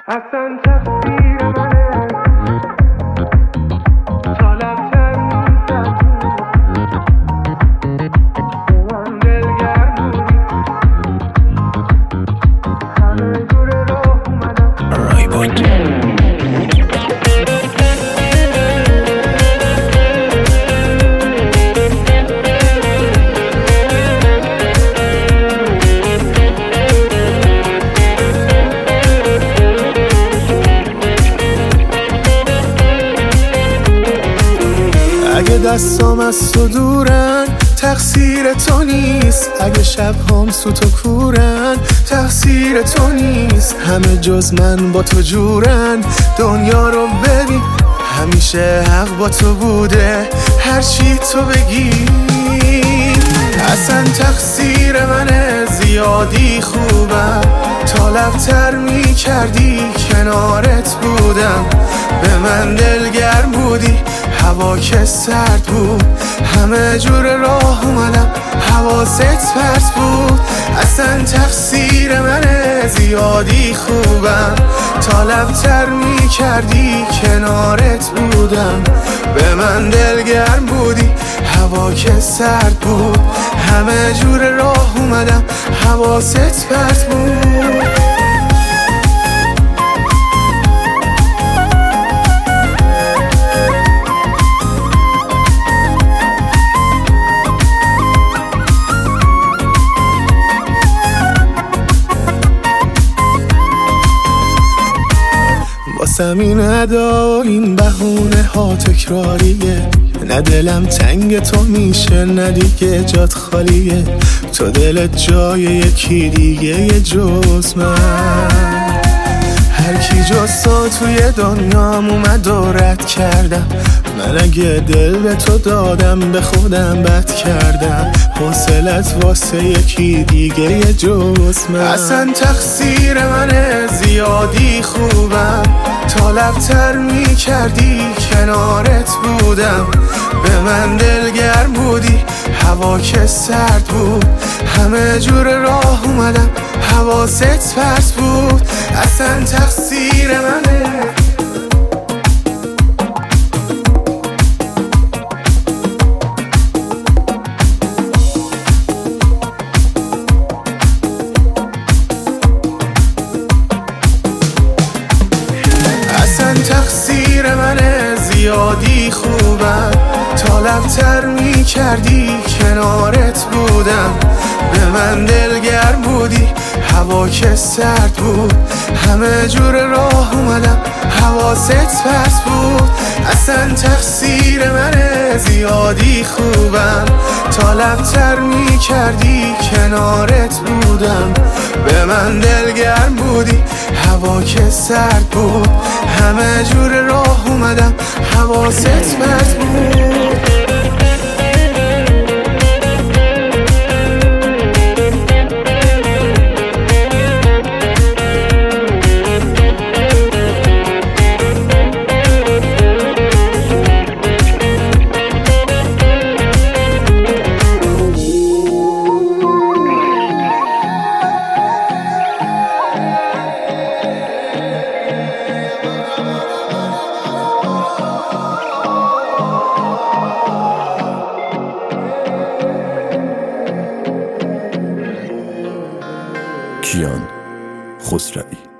اصلا تقصیر منه تا لبتر من دلگرم همه جور راه اومدم رای بود اگه دستام از تو دورن تقصیر تو نیست، اگه شب هم سوت و کورن تقصیر تو نیست. همه جز من با تو جورن، دنیا رو ببین همیشه حق با تو بوده، هر چی تو بگی. اصلا تقصیر منه زیادی خوبم، تا لبتر می کردی کنارت بودم، به من دلگرم بودی هوا که سرد بود، همه جور راه اومدم حواست پرت بود. اصلا تقصیر منه زیادی خوبم، تا لبتر می کردی کنارت بودم، به من دلگرم بودی هوا که سرد بود، همه جور راه اومدم حواست پرت بود. واسم این ادا این بهونه ها تکراریه، نه دلم تنگ تو میشه نه دیگه جات خالیه، تو دلت جای یکی دیگه جز من. هر کی جز تو توی دنیام اومد و رد کردم، من اگه دل به تو دادم به خودم بد کردم، حوصلت واسه یکی دیگه جز من. اصلا تقصیر منه زیادی خوبم، تا لبتر می کردی کنارت بودم، به من دلگرم بودی هوا که سرد بود، همه جور راه اومدم حواست پرت بود. اصلا تقصیر منه تقصیر منه زیادی خوبم، تا لبتر می کردی کنارت بودم، به من دلگرم بودی هوا که سرد بود، همه جور راه اومدم حواست پرت بود. اصلا تقصیر منه زیادی خوبم، تا لبتر می کردی کنارت بودم، به من دلگرم بودی هوا که سرد بود، همه جور راه اومدم حواست پرت بود. کیان خسروی